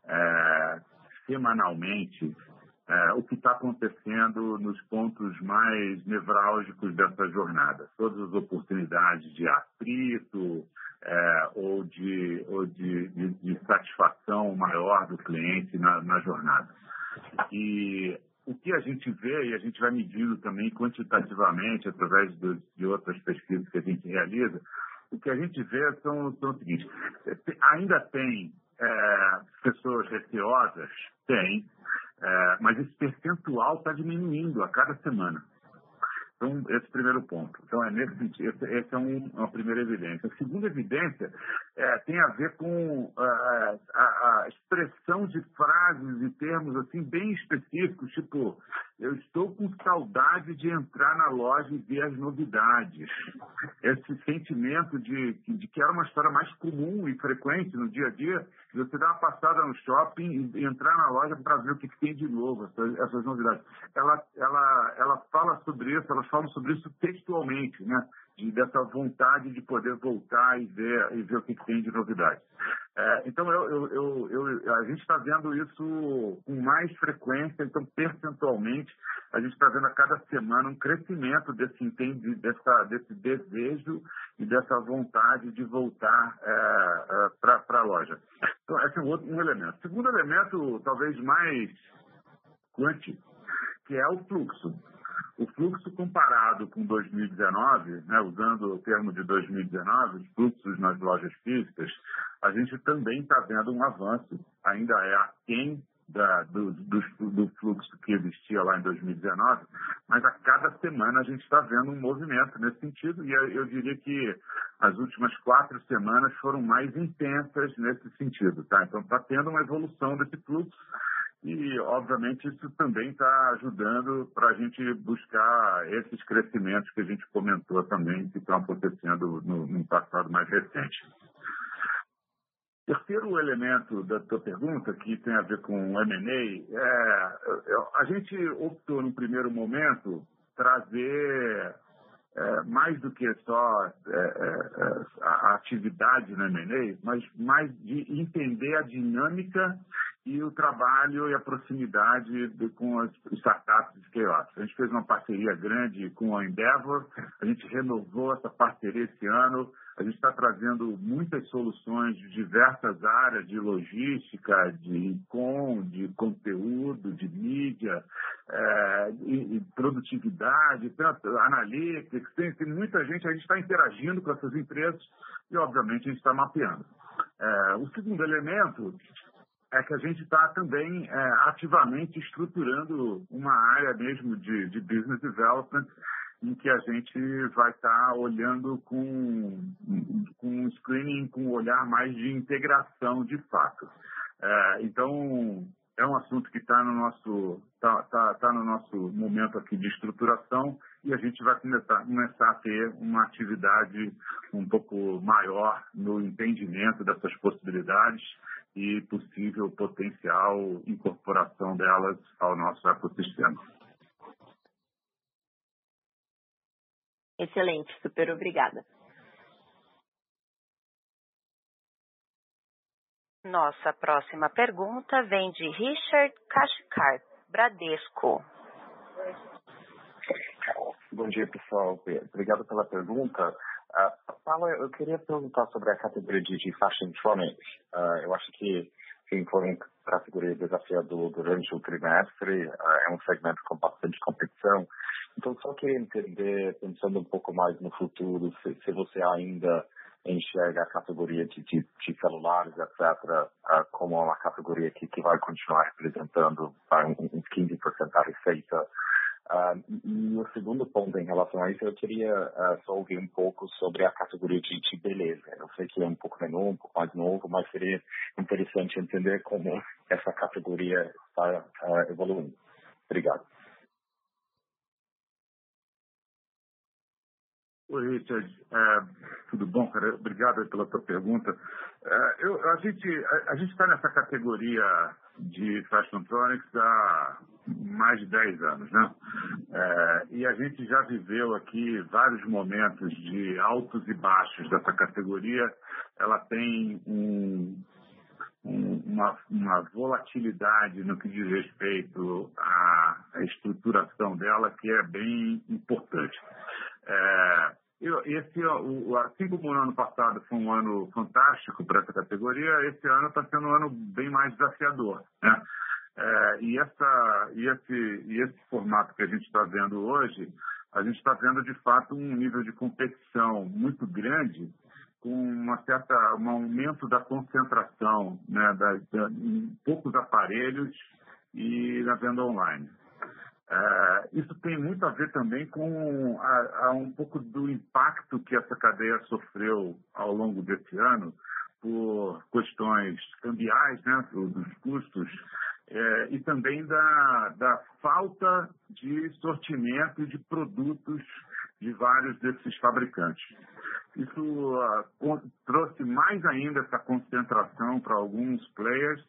semanalmente o que está acontecendo nos pontos mais nevrálgicos dessa jornada. Todas as oportunidades de atrito ou de satisfação maior do cliente na jornada. E o que a gente vê, e a gente vai medindo também quantitativamente, através de outras pesquisas que a gente realiza, o que a gente vê são o seguinte: ainda tem pessoas receosas? Tem, mas esse percentual está diminuindo a cada semana. Então, esse é o primeiro ponto. Então, nesse sentido, essa é uma primeira evidência. A segunda evidência tem a ver com a expressão de frases e termos assim, bem específicos, tipo, eu estou com saudade de entrar na loja e ver as novidades. Esse sentimento de que era uma história mais comum e frequente no dia a dia, você dar uma passada no shopping e entrar na loja para ver o que tem de novo, essas novidades. Ela fala sobre isso, elas falam sobre isso textualmente, né? Dessa vontade de poder voltar e ver o que tem de novidade. Então, a gente está vendo isso com mais frequência, então, percentualmente, a gente está vendo a cada semana um crescimento desse desejo e dessa vontade de voltar para a loja. Então, esse é um elemento. Segundo elemento, talvez mais quântico, que é o fluxo. O fluxo comparado com 2019, né, usando o termo de 2019, os fluxos nas lojas físicas, a gente também está vendo um avanço, ainda é aquém do fluxo que existia lá em 2019, mas a cada semana a gente está vendo um movimento nesse sentido, e eu diria que as últimas 4 semanas foram mais intensas nesse sentido. Tá? Então está tendo uma evolução desse fluxo, e, obviamente, isso também está ajudando para a gente buscar esses crescimentos que a gente comentou também, que estão acontecendo no passado mais recente. Terceiro elemento da tua pergunta, que tem a ver com o M&A, a gente optou, no primeiro momento, trazer mais do que só a atividade no M&A, mas mais de entender a dinâmica e o trabalho e a proximidade com as startups de scale-up. A gente fez uma parceria grande com a Endeavor, a gente renovou essa parceria esse ano, a gente está trazendo muitas soluções de diversas áreas, de logística, de conteúdo, de mídia, e produtividade, tanto analytics, tem muita gente, a gente está interagindo com essas empresas e, obviamente, a gente está mapeando. O segundo elemento é que a gente está também ativamente estruturando uma área mesmo de business development, em que a gente vai estar olhando com um screening, com um olhar mais de integração de fato. Então, é um assunto que está no nosso momento aqui de estruturação, e a gente vai começar a ter uma atividade um pouco maior no entendimento dessas possibilidades e possível potencial incorporação delas ao nosso ecossistema. Excelente, super obrigada. Nossa próxima pergunta vem de Richard Kashkar, Bradesco. Bom dia, pessoal. Obrigado pela pergunta. Paula, eu queria perguntar sobre a categoria de Fashiontronics. Eu acho que foi uma categoria desafiadora durante o trimestre, é um segmento com bastante competição. Então, só queria entender, pensando um pouco mais no futuro, se você ainda enxerga a categoria de celulares, etc., como uma categoria que vai continuar representando uns 15% da receita. E o segundo ponto em relação a isso, eu queria só ouvir um pouco sobre a categoria de beleza. Eu sei que é um pouco menor, um pouco mais novo, mas seria interessante entender como essa categoria está evoluindo. Obrigado. Oi, Richard. Tudo bom, cara? Obrigado pela tua pergunta. A gente está nessa categoria de Fashiontronics há mais de 10 anos, né? E a gente já viveu aqui vários momentos de altos e baixos dessa categoria. Ela tem uma volatilidade no que diz respeito à estruturação dela, que é bem importante. Assim como o ano passado foi um ano fantástico para essa categoria, esse ano está sendo um ano bem mais desafiador, né? E esse formato que a gente está vendo hoje, a gente está vendo de fato um nível de competição muito grande, com um aumento da concentração, né, em poucos aparelhos e na venda online. Isso tem muito a ver também com um pouco do impacto que essa cadeia sofreu ao longo desse ano por questões cambiais, né, dos custos, e também da falta de sortimento de produtos de vários desses fabricantes. Isso trouxe mais ainda essa concentração para alguns players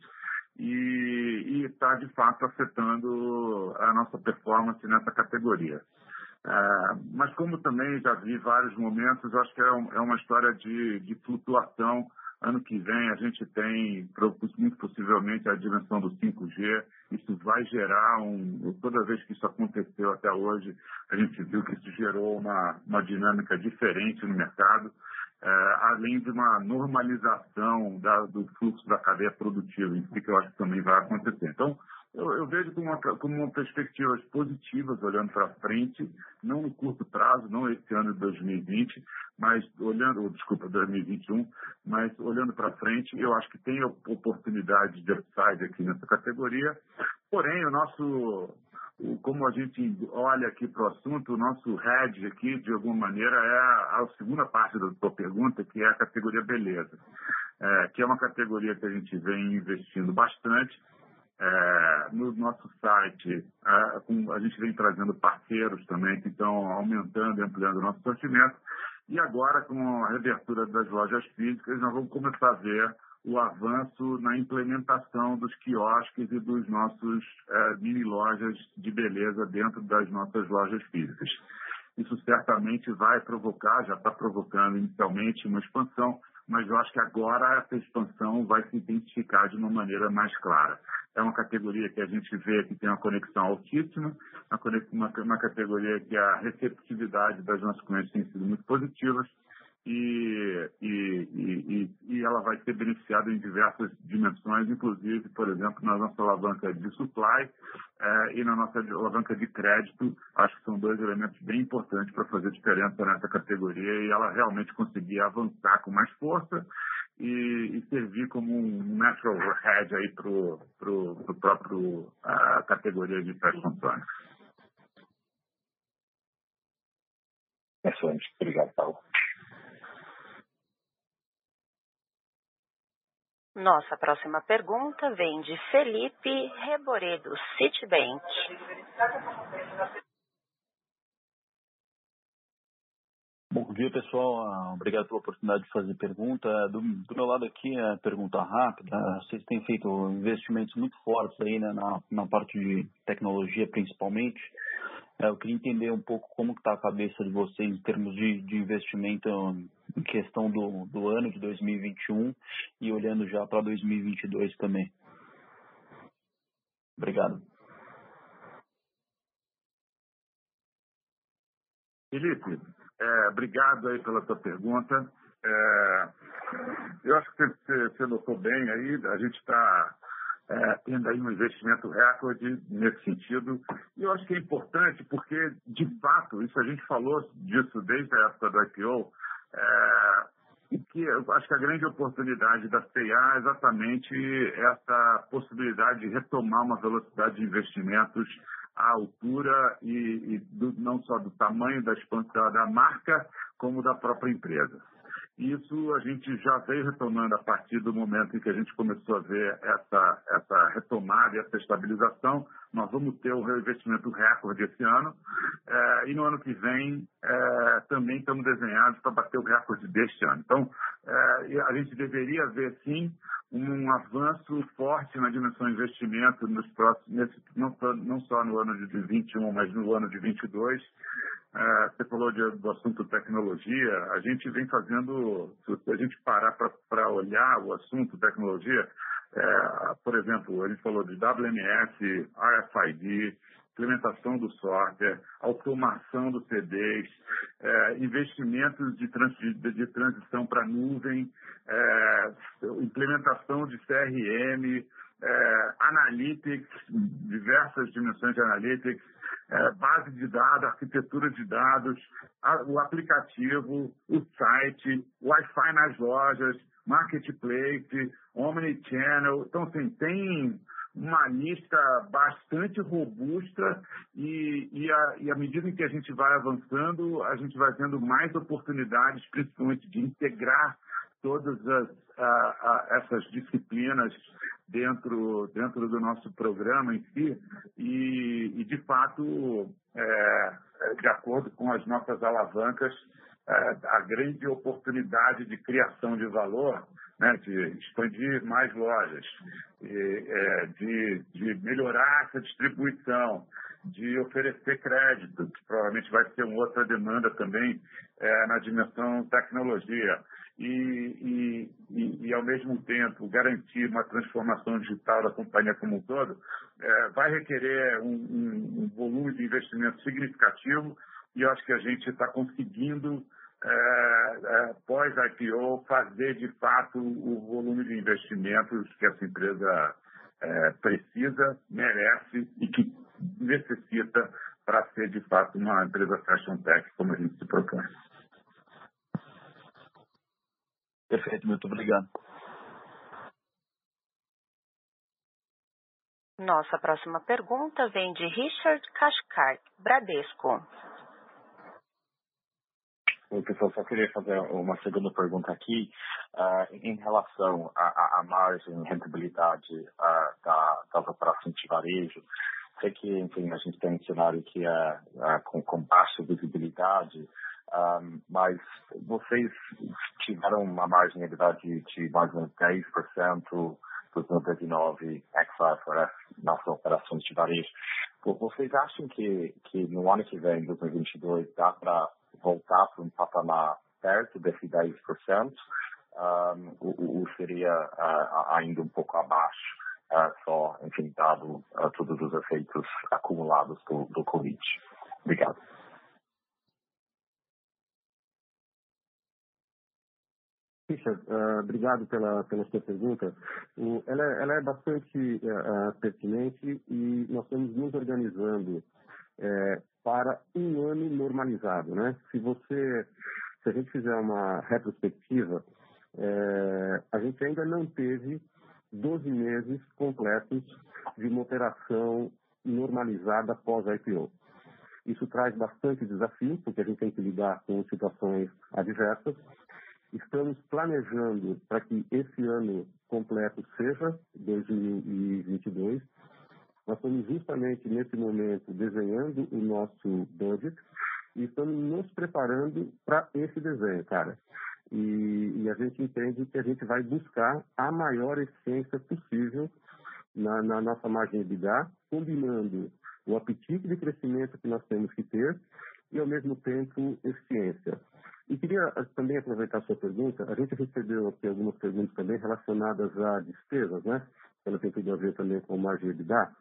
e está, de fato, afetando a nossa performance nessa categoria. Mas como também já vi vários momentos, acho que é uma história de flutuação. Ano que vem a gente tem, muito possivelmente, a dimensão do 5G. Isso vai gerar toda vez que isso aconteceu até hoje, a gente viu que isso gerou uma dinâmica diferente no mercado, além de uma normalização do fluxo da cadeia produtiva, isso que eu acho que também vai acontecer. Então, eu vejo como perspectivas positivas olhando para frente, não no curto prazo, não esse ano de 2020, mas 2021, mas olhando para frente, eu acho que tem oportunidade de upside aqui nessa categoria. Porém, como a gente olha aqui para o assunto, o nosso hedge aqui, de alguma maneira, é a segunda parte da sua pergunta, que é a categoria beleza, que é uma categoria que a gente vem investindo bastante. No nosso site, a gente vem trazendo parceiros também que estão aumentando e ampliando o nosso sortimento. E agora, com a reabertura das lojas físicas, nós vamos começar a ver o avanço na implementação dos quiosques e dos nossos mini-lojas de beleza dentro das nossas lojas físicas. Isso certamente vai provocar, já está provocando inicialmente uma expansão, mas eu acho que agora essa expansão vai se intensificar de uma maneira mais clara. É uma categoria que a gente vê que tem uma conexão altíssima, uma categoria que a receptividade das nossas clientes tem sido muito positiva e ela vai ser beneficiada em diversas dimensões, inclusive, por exemplo, na nossa alavanca de supply e na nossa alavanca de crédito. Acho que são dois elementos bem importantes para fazer diferença nessa categoria e ela realmente conseguir avançar com mais força e servir como um natural hedge aí para o próprio categoria de fashion funds. Excelente. Obrigado, Paulo. Nossa próxima pergunta vem de Felipe Reboredo, Citibank. Bom dia, pessoal. Obrigado pela oportunidade de fazer pergunta. Do meu lado aqui, a pergunta rápida. Vocês têm feito investimentos muito fortes aí, né, na parte de tecnologia, principalmente. Eu queria entender um pouco como está a cabeça de vocês em termos de investimento em questão do ano de 2021 e olhando já para 2022 também. Obrigado. Felipe, obrigado aí pela sua pergunta. Eu acho que você notou bem aí, a gente está tendo aí um investimento recorde nesse sentido. E eu acho que é importante porque, de fato, isso a gente falou disso desde a época do IPO, e que eu acho que a grande oportunidade da C&A é exatamente essa possibilidade de retomar uma velocidade de investimentos à altura não só do tamanho da expansão da marca, como da própria empresa. Isso a gente já veio retomando a partir do momento em que a gente começou a ver essa retomada e essa estabilização. Nós vamos ter um reinvestimento recorde esse ano e no ano que vem também estamos desenhados para bater o recorde deste ano. Então, a gente deveria ver, sim, um avanço forte na dimensão de investimento nos próximos, não só no ano de 2021, mas no ano de 2022. Você falou do assunto tecnologia. A gente vem fazendo, se a gente parar para olhar o assunto tecnologia, por exemplo, a gente falou de WMS, RFID, implementação do software, automação dos CDs, investimentos de transição para nuvem, implementação de CRM, analytics, diversas dimensões de analytics, base de dados, arquitetura de dados, o aplicativo, o site, Wi-Fi nas lojas, marketplace, omnichannel. Então, assim, tem uma lista bastante robusta e à medida em que a gente vai avançando, a gente vai tendo mais oportunidades, principalmente de integrar todas essas disciplinas dentro do nosso programa em si e de fato, de acordo com as nossas alavancas, a grande oportunidade de criação de valor, né, de expandir mais lojas, de melhorar essa distribuição, de oferecer crédito, que provavelmente vai ser uma outra demanda também na dimensão tecnologia, e ao mesmo tempo garantir uma transformação digital da companhia como um todo, vai requerer um volume de investimento significativo, e eu acho que a gente está conseguindo, pós-IPO, fazer de fato o volume de investimentos que essa empresa precisa, merece e que necessita para ser de fato uma empresa fashion tech como a gente se propõe. Perfeito, muito obrigado. Nossa próxima pergunta vem de Richard Cathcart, Bradesco. Oi, pessoal, só queria fazer uma segunda pergunta aqui em relação à margem e rentabilidade das operações de varejo. Sei que, enfim, a gente tem um cenário que é com baixa visibilidade, mas vocês tiveram uma margem de mais ou menos 10% dos 2019 ex-IFRS nas operações de varejo. Vocês acham que no ano que vem, 2022, dá para voltar para um patamar perto desse 10%, ou seria ainda um pouco abaixo, só, enfim, dado todos os efeitos acumulados do Covid? Obrigado. Richard, obrigado pela sua pergunta. Ela é bastante pertinente e nós estamos nos organizando para um ano normalizado, né? Se a gente fizer uma retrospectiva, a gente ainda não teve 12 meses completos de uma operação normalizada pós-IPO. Isso traz bastante desafio, porque a gente tem que lidar com situações adversas. Estamos planejando para que esse ano completo seja 2022. Nós estamos justamente nesse momento desenhando o nosso budget e estamos nos preparando para esse desenho, cara. E a gente entende que a gente vai buscar a maior eficiência possível na nossa margem de EBITDA, combinando o apetite de crescimento que nós temos que ter e, ao mesmo tempo, eficiência. E queria também aproveitar a sua pergunta. A gente recebeu aqui algumas perguntas também relacionadas a despesas, né? Ela tem tudo a ver também com margem de EBITDA.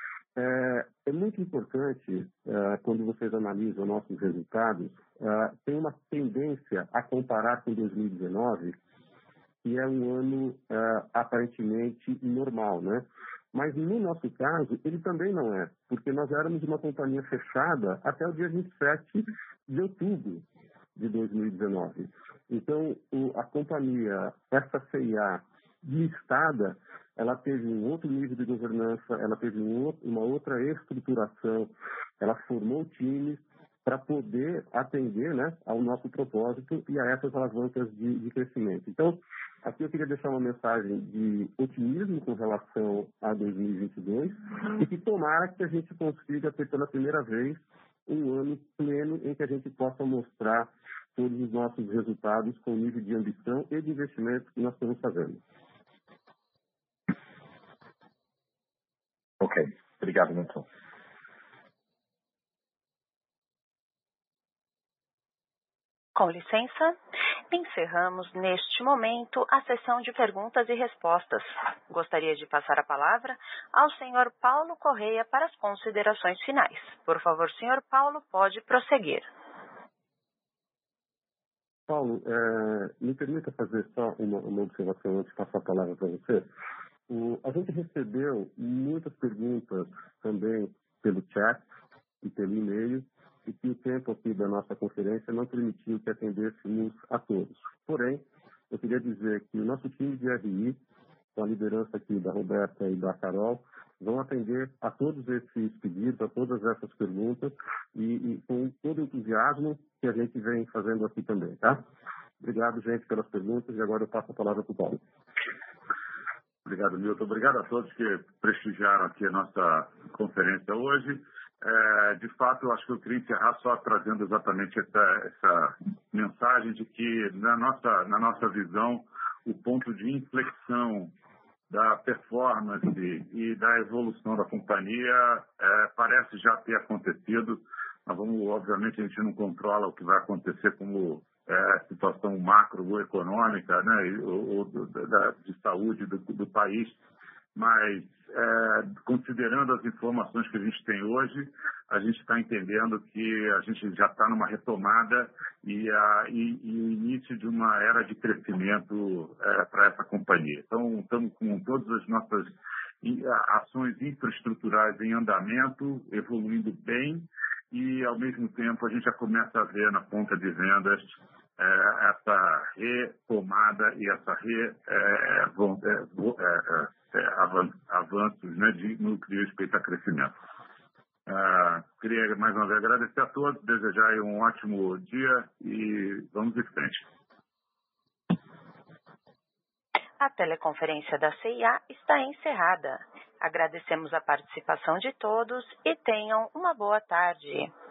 É muito importante, quando vocês analisam nossos resultados, tem uma tendência a comparar com 2019, que é um ano aparentemente normal, né? Mas no nosso caso, ele também não é, porque nós éramos uma companhia fechada até o dia 27 de outubro de 2019. Então, a companhia, essa CIA listada, ela teve um outro nível de governança, ela teve uma outra estruturação, ela formou times para poder atender, né, ao nosso propósito e a essas alavancas de crescimento. Então, aqui eu queria deixar uma mensagem de otimismo com relação a 2022 e que tomara que a gente consiga ter pela primeira vez um ano pleno em que a gente possa mostrar todos os nossos resultados com o nível de ambição e de investimento que nós estamos fazendo. Ok, obrigado, Milton. Com licença, encerramos neste momento a sessão de perguntas e respostas. Gostaria de passar a palavra ao senhor Paulo Correia para as considerações finais. Por favor, senhor Paulo, pode prosseguir. Paulo, me permita fazer só uma observação antes de passar a palavra para você. A gente recebeu muitas perguntas também pelo chat e pelo e-mail, e que o tempo aqui da nossa conferência não permitiu que atendêssemos a todos. Porém, eu queria dizer que o nosso time de RI, com a liderança aqui da Roberta e da Carol, vão atender a todos esses pedidos, a todas essas perguntas, e com todo o entusiasmo que a gente vem fazendo aqui também, tá? Obrigado, gente, pelas perguntas, e agora eu passo a palavra para o Paulo. Obrigado, Milton. Obrigado a todos que prestigiaram aqui a nossa conferência hoje. De fato, eu acho que eu queria encerrar só trazendo exatamente essa mensagem de que, na nossa visão, o ponto de inflexão da performance e da evolução da companhia parece já ter acontecido. Mas obviamente, a gente não controla o que vai acontecer como situação macroeconômica, né, de saúde do país, mas considerando as informações que a gente tem hoje, a gente está entendendo que a gente já está numa retomada e o início de uma era de crescimento para essa companhia. Então, estamos com todas as nossas ações infraestruturais em andamento, evoluindo bem, e, ao mesmo tempo, a gente já começa a ver na ponta de vendas essa retomada e essa avanços, né, no que diz respeito a crescimento. Queria, mais uma vez, agradecer a todos, desejar um ótimo dia e vamos em frente. A teleconferência da CIA está encerrada. Agradecemos a participação de todos e tenham uma boa tarde.